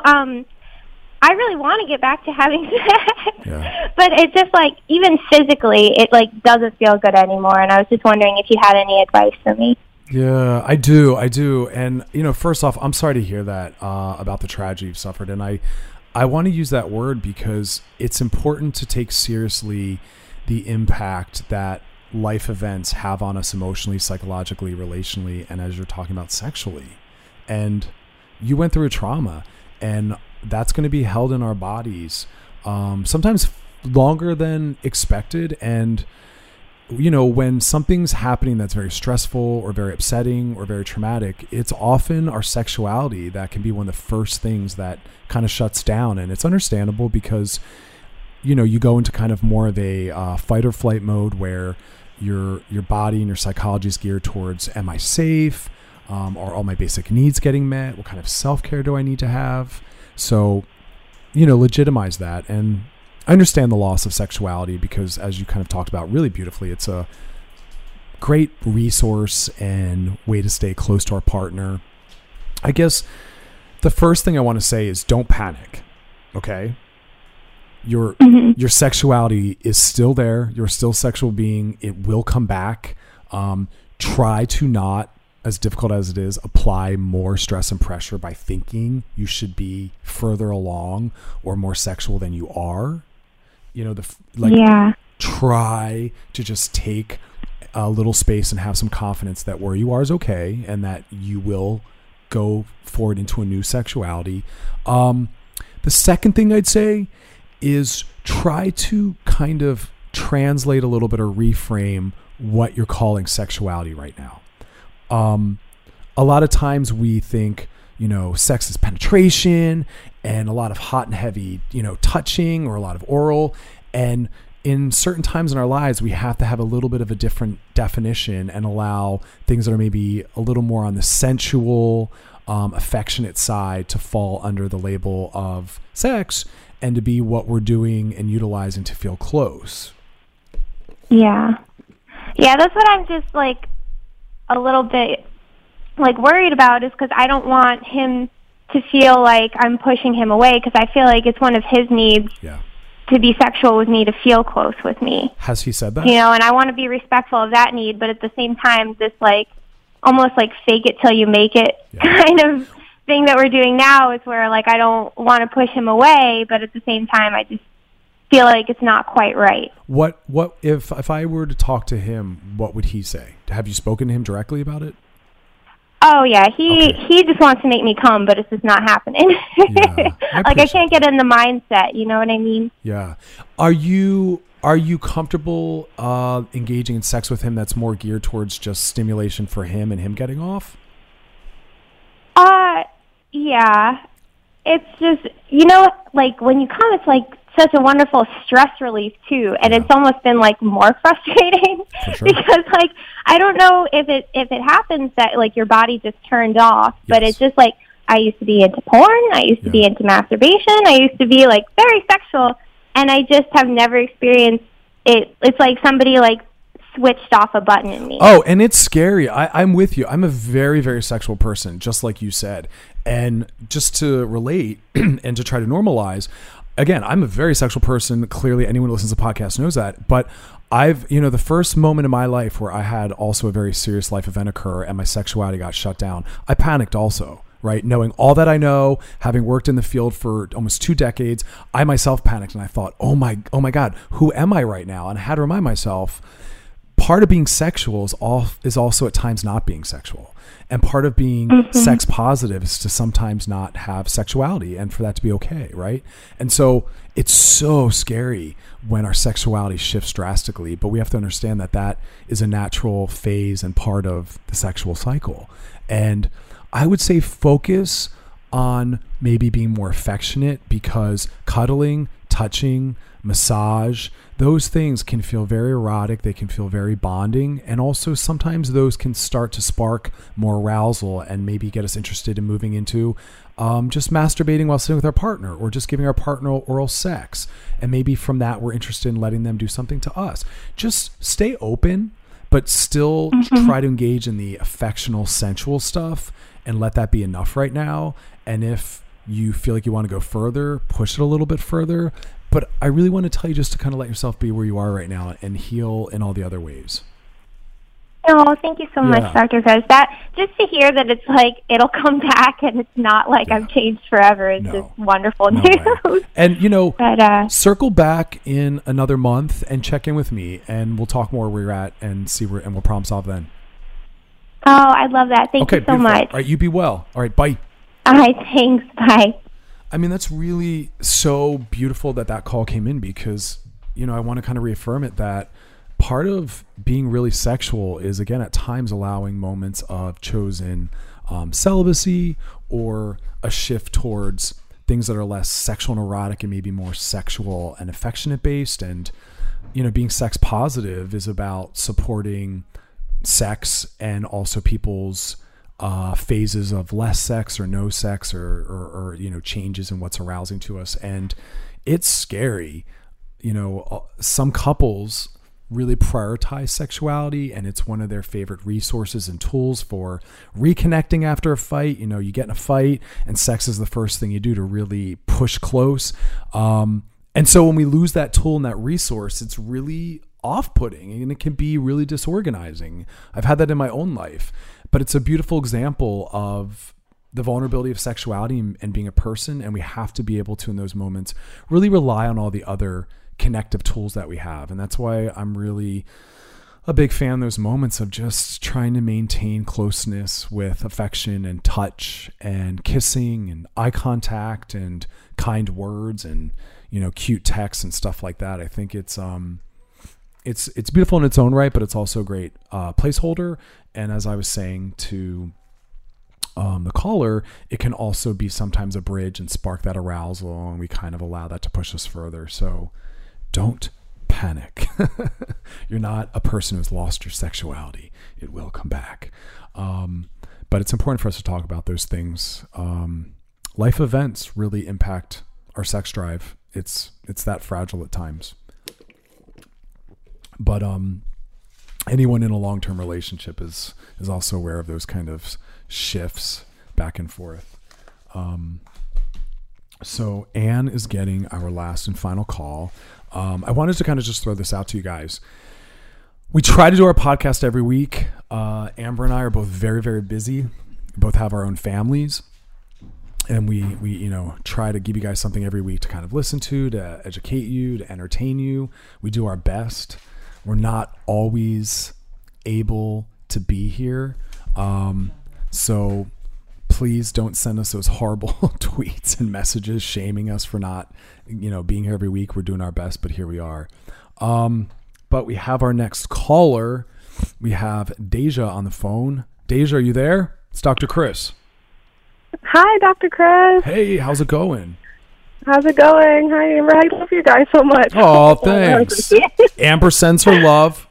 I really want to get back to having sex, Yeah. but it's just like, even physically, it like doesn't feel good anymore, and I was just wondering if you had any advice for me. Yeah, I do. And, first off, I'm sorry to hear that about the tragedy you've suffered, and I want to use that word because it's important to take seriously the impact that life events have on us emotionally, psychologically, relationally, and as you're talking about, sexually. And you went through a trauma, and that's going to be held in our bodies sometimes longer than expected. And when something's happening that's very stressful or very upsetting or very traumatic, it's often our sexuality that can be one of the first things that kind of shuts down. And it's understandable because, you go into kind of more of a fight or flight mode where your body and your psychology is geared towards, am I safe? Are all my basic needs getting met? What kind of self-care do I need to have? So, legitimize that. And I understand the loss of sexuality because, as you kind of talked about really beautifully, it's a great resource and way to stay close to our partner. I guess the first thing I want to say is don't panic, okay? Your sexuality is still there. You're still a sexual being. It will come back. Try to not, as difficult as it is, apply more stress and pressure by thinking you should be further along or more sexual than you are. Try to just take a little space and have some confidence that where you are is okay and that you will go forward into a new sexuality. The second thing I'd say is try to kind of translate a little bit or reframe what you're calling sexuality right now. A lot of times we think, sex is penetration and a lot of hot and heavy, touching or a lot of oral. And in certain times in our lives, we have to have a little bit of a different definition and allow things that are maybe a little more on the sensual, affectionate side to fall under the label of sex and to be what we're doing and utilizing to feel close. Yeah. Yeah, that's what I'm just like a little bit like worried about, is because I don't want him to feel like I'm pushing him away, because I feel like it's one of his needs to be sexual with me, to feel close with me. Has he said that? And I want to be respectful of that need, but at the same time, this like almost like fake it till you make it kind of thing that we're doing now is where like I don't want to push him away, but at the same time I just feel like it's not quite right. What if I were to talk to him, what would he say? Have you spoken to him directly about it? Oh yeah, he just wants to make me come, but it's just not happening. I can't get in the mindset, you know what I mean? Yeah. Are you comfortable engaging in sex with him that's more geared towards just stimulation for him and him getting off? Yeah. It's just, like when you come, it's like such a wonderful stress relief too, and it's almost been like more frustrating because like I don't know if it happens that like your body just turned off, but it's just like I used to be into porn, I used to be into masturbation, I used to be like very sexual, and I just have never experienced it. It's like somebody like switched off a button in me. Oh, and it's scary. I'm with you. I'm a very, very sexual person, just like you said. And just to relate and to try to normalize, again, I'm a very sexual person. Clearly, anyone who listens to the podcast knows that. But I've, the first moment in my life where I had also a very serious life event occur and my sexuality got shut down, I panicked also, right? Knowing all that I know, having worked in the field for almost 2 decades, I myself panicked and I thought, oh my God, who am I right now? And I had to remind myself, part of being sexual is also at times not being sexual. And part of being sex positive is to sometimes not have sexuality and for that to be okay, right? And so it's so scary when our sexuality shifts drastically, but we have to understand that that is a natural phase and part of the sexual cycle. And I would say focus on maybe being more affectionate, because cuddling, touching, massage, those things can feel very erotic. They can feel very bonding. And also sometimes those can start to spark more arousal and maybe get us interested in moving into just masturbating while sitting with our partner, or just giving our partner oral sex. And maybe from that, we're interested in letting them do something to us. Just stay open, but still try to engage in the affectional, sensual stuff and let that be enough right now. And if you feel like you want to go further, push it a little bit further. But I really want to tell you just to kind of let yourself be where you are right now and heal in all the other ways. Oh, thank you so much, Dr. Fez. That, just to hear that it's like it'll come back and it's not like I've changed forever. It's just wonderful news. And, circle back in another month and check in with me, and we'll talk more where you're at and see where, and we'll problem solve then. Oh, I love that. Thank you so much. All right, you be well. All right, bye. All right, thanks. Bye. I mean, that's really so beautiful that call came in, because, I want to kind of reaffirm it that part of being really sexual is, again, at times allowing moments of chosen celibacy or a shift towards things that are less sexual and erotic and maybe more sexual and affectionate based. And, being sex positive is about supporting sex and also people's phases of less sex or no sex or changes in what's arousing to us. And it's scary. Some couples really prioritize sexuality, and it's one of their favorite resources and tools for reconnecting after a fight. You get in a fight and sex is the first thing you do to really push close. And so when we lose that tool and that resource, it's really off-putting and it can be really disorganizing. I've had that in my own life. But it's a beautiful example of the vulnerability of sexuality and being a person. And we have to be able to, in those moments, really rely on all the other connective tools that we have. And that's why I'm really a big fan of those moments of just trying to maintain closeness with affection and touch and kissing and eye contact and kind words and, you know, cute texts and stuff like that. I think it's beautiful in its own right, but it's also a great placeholder. And as I was saying to the caller, it can also be sometimes a bridge and spark that arousal, and we kind of allow that to push us further. So don't panic. You're not a person who's lost your sexuality. It will come back. But it's important for us to talk about those things. Life events really impact our sex drive. It's that fragile at times. But anyone in a long-term relationship is also aware of those kind of shifts back and forth. So Anne is getting our last and final call. I wanted to kind of just throw this out to you guys. We try to do our podcast every week. Amber and I are both very, very busy. We both have our own families. And we you know, try to give you guys something every week to kind of listen to educate you, to entertain you. We do our best. We're not always able to be here. So please don't send us those horrible tweets and messages shaming us for not, you know, being here every week. We're doing our best, but here we are. But we have our next caller. We have Deja on the phone. Deja, are you there? It's Dr. Chris. Hi, Dr. Chris. Hey, how's it going? How's it going? Hi, Amber. I love you guys so much. Oh, thanks. Amber sends her love.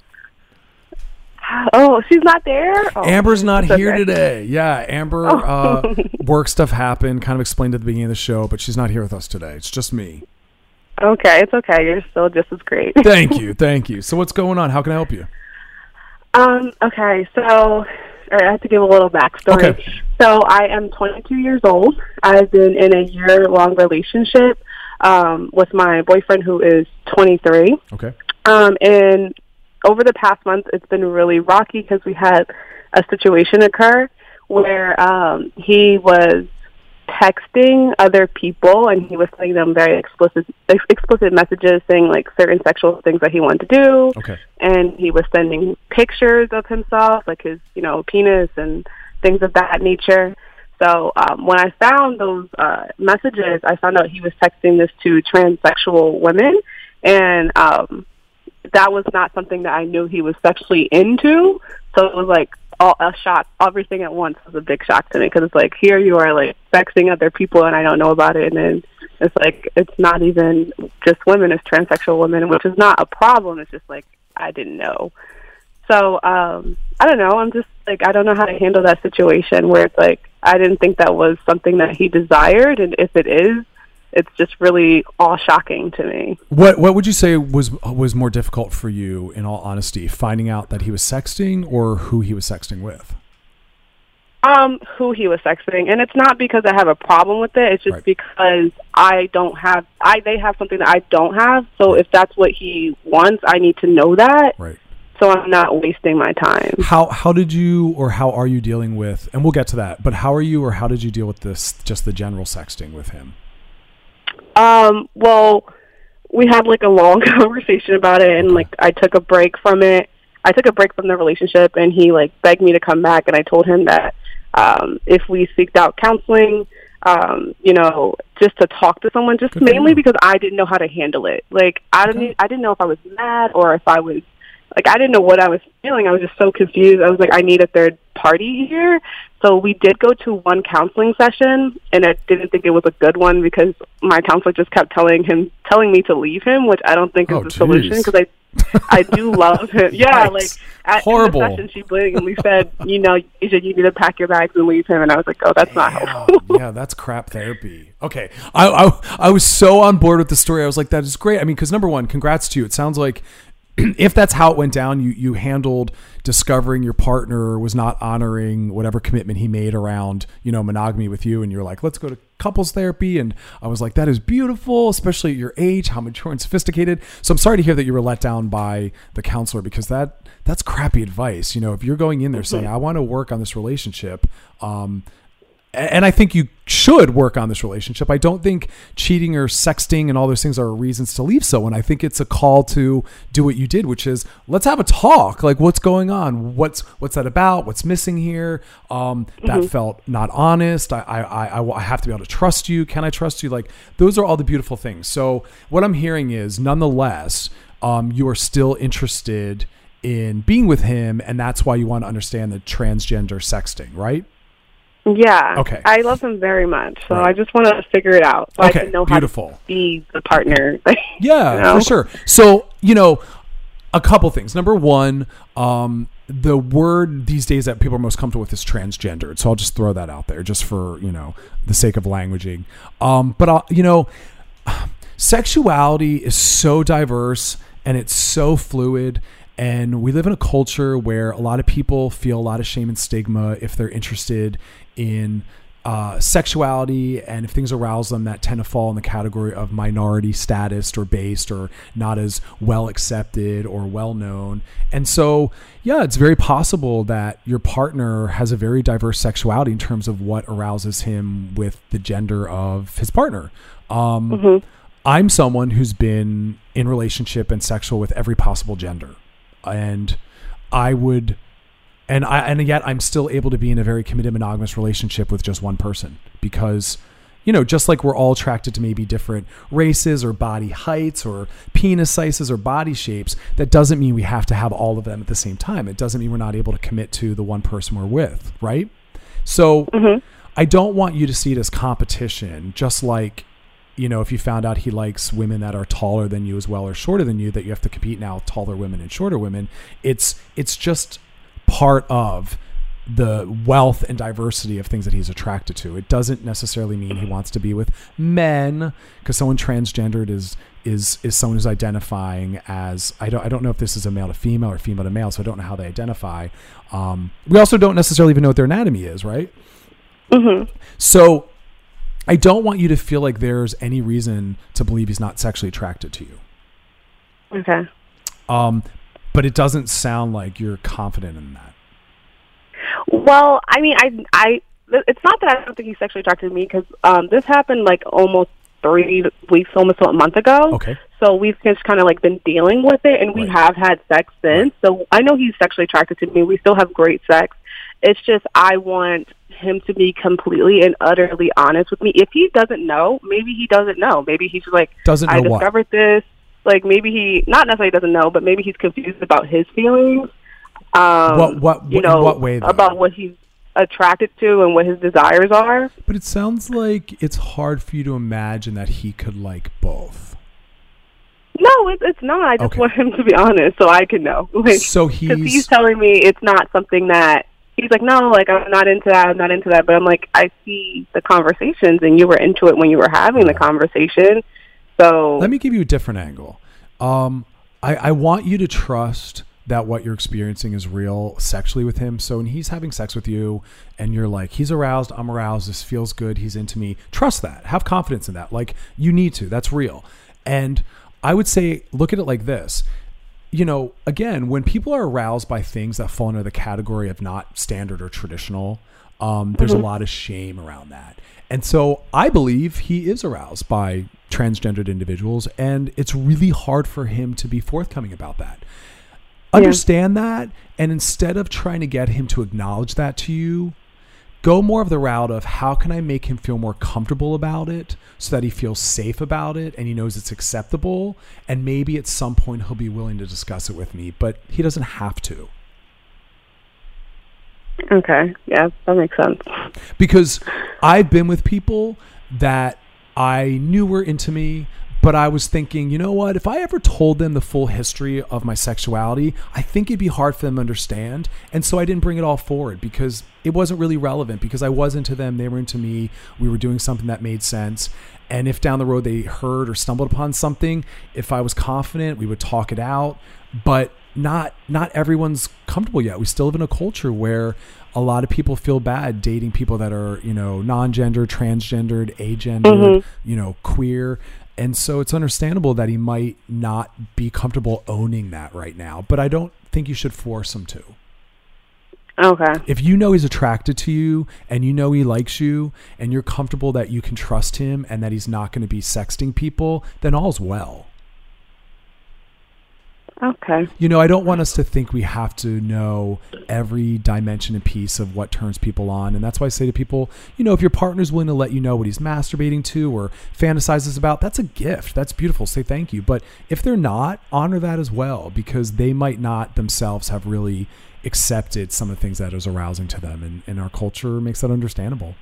Oh, she's not there? Oh, Amber's not here today. Yeah, Amber, work stuff happened, kind of explained at the beginning of the show, but she's not here with us today. It's just me. Okay, it's okay. You're still just as great. Thank you. Thank you. So what's going on? How can I help you? Okay, so I have to give a little backstory. Okay. So I am 22 years old. I've been in a year-long relationship with my boyfriend who is 23. Okay. And over the past month, it's been really rocky because we had a situation occur where he was texting other people and he was sending them very explicit messages saying like certain sexual things that he wanted to do. Okay. And he was sending pictures of himself, like his, you know, penis and things of that nature. So when I found those messages, I found out he was texting this to transsexual women, and that was not something that I knew he was sexually into. So it was like a shock. Everything at once was a big shock to me because it's like, here you are like sexting other people and I don't know about it. And then it's like, it's not even just women, it's transsexual women, which is not a problem. It's just like, I didn't know. So I don't know. I'm just like, I don't know how to handle that situation where it's like, I didn't think that was something that he desired. And if it is, it's just really all shocking to me. What would you say was more difficult for you, in all honesty, finding out that he was sexting or who he was sexting with? Who he was sexting, and it's not because I have a problem with it. It's just because they have something that I don't have. So if that's what he wants, I need to know that. Right. So I'm not wasting my time. How did you, or how are you dealing with? And we'll get to that. But how are you, or how did you deal with this? Just the general sexting with him. Well, we had like a long conversation about it, and like I took a break from it. I took a break from the relationship, and he like begged me to come back, and I told him that if we seeked out counseling, you know, just to talk to someone, just mainly because I didn't know how to handle it. Like I didn't know if I was mad or if I was like, I didn't know what I was feeling. I was just so confused. I was like, I need a third party here. So we did go to one counseling session, and I didn't think it was a good one because my counselor just kept telling me to leave him, which I don't think is the solution because I do love him. Yeah, like at the session, she blatantly said, you know, you need to pack your bags and leave him. And I was like, oh, that's not helpful. Yeah, that's crap therapy. Okay, I was so on board with the story. I was like, that is great. I mean, because number one, congrats to you. It sounds like if that's how it went down, you handled discovering your partner was not honoring whatever commitment he made around, you know, monogamy with you. And you're like, let's go to couples therapy. And I was like, that is beautiful, especially at your age, how mature and sophisticated. So I'm sorry to hear that you were let down by the counselor, because that's crappy advice. You know, if you're going in there saying, I want to work on this relationship, and I think you should work on this relationship. I don't think cheating or sexting and all those things are reasons to leave someone. I think it's a call to do what you did, which is let's have a talk. Like, what's going on? What's that about? What's missing here? That felt not honest. I have to be able to trust you. Can I trust you? Like, those are all the beautiful things. So what I'm hearing is, nonetheless, you are still interested in being with him, and that's why you want to understand the transgender sexting, right? Yeah. Okay. I love him very much, so Right. I just want to figure it out so I can know beautiful. how to be the partner. Yeah, you know? for sure. So, a couple things. Number one, the word these days that people are most comfortable with is transgendered. So I'll just throw that out there just for, the sake of languaging. But sexuality is so diverse and it's so fluid. And we live in a culture where a lot of people feel a lot of shame and stigma if they're interested in sexuality, and if things arouse them that tend to fall in the category of minority status or based or not as well accepted or well known. And so, yeah, it's very possible that your partner has a very diverse sexuality in terms of what arouses him with the gender of his partner. I'm someone who's been in relationship and sexual with every possible gender. And yet I'm still able to be in a very committed monogamous relationship with just one person because, just like we're all attracted to maybe different races or body heights or penis sizes or body shapes, that doesn't mean we have to have all of them at the same time. It doesn't mean we're not able to commit to the one person we're with, right? So I don't want you to see it as competition, just like, if you found out he likes women that are taller than you as well or shorter than you, that you have to compete now with taller women and shorter women. It's just part of the wealth and diversity of things that he's attracted to. It doesn't necessarily mean he wants to be with men, because someone transgendered is someone who's identifying as, I don't know if this is a male to female or female to male, so I don't know how they identify. We also don't necessarily even know what their anatomy is, right? So I don't want you to feel like there's any reason to believe he's not sexually attracted to you. Okay. But it doesn't sound like you're confident in that. Well, I mean, I it's not that I don't think he's sexually attracted to me, because this happened like almost 3 weeks, almost a month ago. Okay. So we've just kind of like been dealing with it, and we have had sex since. So I know he's sexually attracted to me. We still have great sex. It's just I want him to be completely and utterly honest with me. If he doesn't know, maybe he doesn't know. Maybe he's like, I discovered this. Like, maybe he, not necessarily doesn't know, but maybe he's confused about his feelings. In what way, though? About what he's attracted to and what his desires are. But it sounds like it's hard for you to imagine that he could like both. No, it's not. I just want him to be honest so I can know. Like, so he's telling me it's not something that, he's like, no, like, I'm not into that. But I'm like, I see the conversations, and you were into it when you were having the conversation. So let me give you a different angle. I want you to trust that what you're experiencing is real sexually with him. So when he's having sex with you and you're like, he's aroused, I'm aroused, this feels good, he's into me, trust that. Have confidence in that. Like, you need to. That's real. And I would say, look at it like this. Again, when people are aroused by things that fall under the category of not standard or traditional, there's a lot of shame around that. And so I believe he is aroused by transgendered individuals, and it's really hard for him to be forthcoming about that. Understand that, and instead of trying to get him to acknowledge that to you, go more of the route of how can I make him feel more comfortable about it so that he feels safe about it and he knows it's acceptable, and maybe at some point he'll be willing to discuss it with me, but he doesn't have to. Okay. Yeah, that makes sense. Because I've been with people that I knew were into me, but I was thinking, you know what? If I ever told them the full history of my sexuality, I think it'd be hard for them to understand. And so I didn't bring it all forward because it wasn't really relevant, because I was into them, they were into me, we were doing something that made sense. And if down the road they heard or stumbled upon something, if I was confident, we would talk it out. But not everyone's comfortable yet. We still live in a culture where a lot of people feel bad dating people that are, non-gender, transgendered, agendered, queer. And so it's understandable that he might not be comfortable owning that right now, but I don't think you should force him to. Okay. If you know he's attracted to you and you know he likes you and you're comfortable that you can trust him and that he's not going to be sexting people, then all's well. Okay. You know, I don't want us to think we have to know every dimension and piece of what turns people on. And that's why I say to people, you know, if your partner's willing to let you know what he's masturbating to or fantasizes about, that's a gift. That's beautiful. Say thank you. But if they're not, honor that as well, because they might not themselves have really accepted some of the things that is arousing to them. And our culture makes that understandable.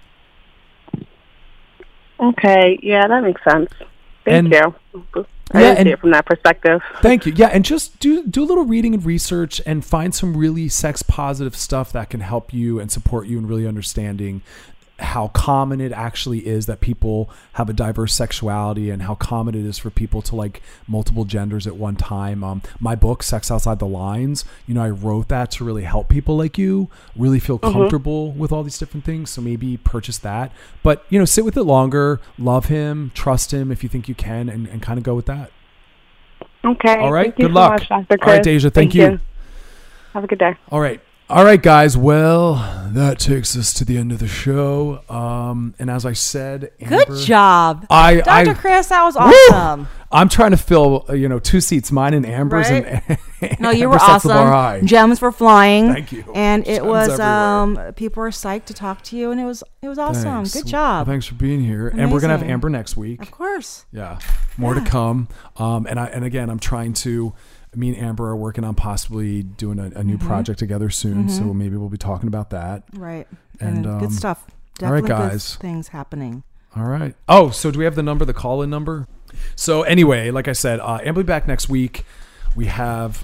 Okay. Yeah, that makes sense. Thank you. I didn't see it from that perspective. Thank you. Yeah, and just do a little reading and research and find some really sex positive stuff that can help you and support you in really understanding how common it actually is that people have a diverse sexuality and how common it is for people to like multiple genders at one time. My book, Sex Outside the Lines, you know, I wrote that to really help people like you really feel comfortable with all these different things. So maybe purchase that, but you know, sit with it longer, love him, trust him if you think you can, and kind of go with that. Okay. All right. Thank you Good luck. so much, Dr. Chris. All right, Deja. Thank you. Have a good day. All right, guys. Well, that takes us to the end of the show. And as I said, Amber, good job, Dr. Chris. That was awesome. I'm trying to fill, 2 seats, mine and Amber's. Right? And no, you were awesome. Gems were flying. Thank you. And it Gems was everywhere. people were psyched to talk to you, and it was awesome. Thanks. Good job. Well, thanks for being here. Amazing. And we're gonna have Amber next week. Of course. Yeah, more to come. And again, I'm trying to. Me and Amber are working on possibly doing a new project together soon, so maybe we'll be talking about that. Right. And good stuff. Definitely all right, guys. good things happening. All right. Oh, so do we have the call-in number? So anyway, like I said, Amber will be back next week. We have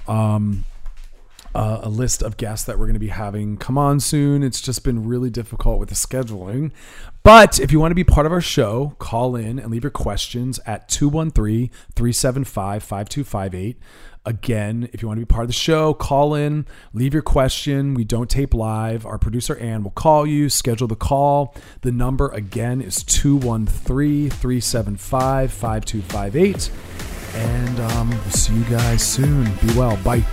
a list of guests that we're going to be having come on soon. It's just been really difficult with the scheduling. But if you want to be part of our show, call in and leave your questions at 213-375-5258. Again, if you want to be part of the show, call in, leave your question. We don't tape live. Our producer, Ann, will call you, schedule the call. The number, again, is 213-375-5258. And we'll see you guys soon. Be well. Bye.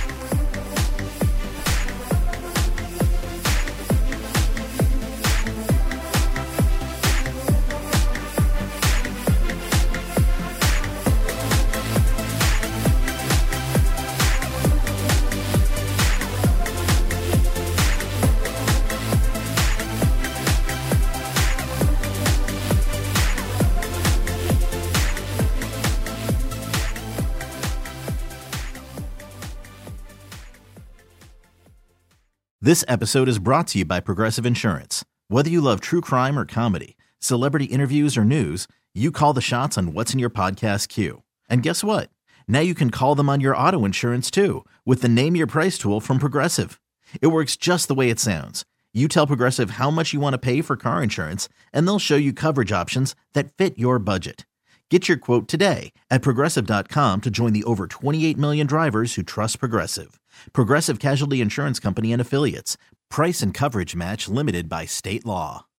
This episode is brought to you by Progressive Insurance. Whether you love true crime or comedy, celebrity interviews or news, you call the shots on what's in your podcast queue. And guess what? Now you can call them on your auto insurance too with the Name Your Price tool from Progressive. It works just the way it sounds. You tell Progressive how much you want to pay for car insurance, and they'll show you coverage options that fit your budget. Get your quote today at Progressive.com to join the over 28 million drivers who trust Progressive. Progressive Casualty Insurance Company and Affiliates. Price and coverage match limited by state law.